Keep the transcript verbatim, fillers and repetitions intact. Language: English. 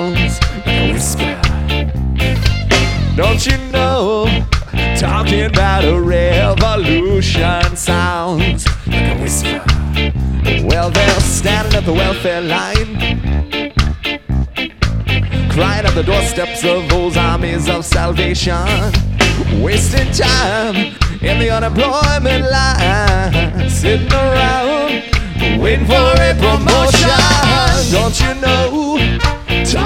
sounds like a whisper. Don't you know, talking about a revolution sounds like a whisper. Well, they're standing at the welfare line, crying at the doorsteps of those armies of salvation, wasting time in the unemployment line, sitting around waiting for a promotion. Don't you know,